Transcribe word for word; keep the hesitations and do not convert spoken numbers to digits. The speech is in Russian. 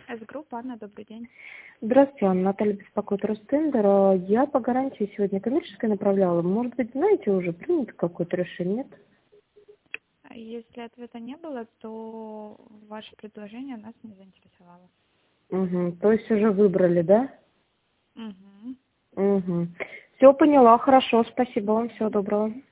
С-группа, Анна, добрый день. Здравствуйте, Анна. Наталья беспокоит Ростендер. Я по гарантии сегодня коммерческое направляла. Может быть, знаете, уже принято какое-то решение? Нет? Если ответа не было, то ваше предложение нас не заинтересовало. Угу. То есть уже выбрали, да? Угу. Угу. Все поняла, хорошо. Спасибо вам. Всего доброго.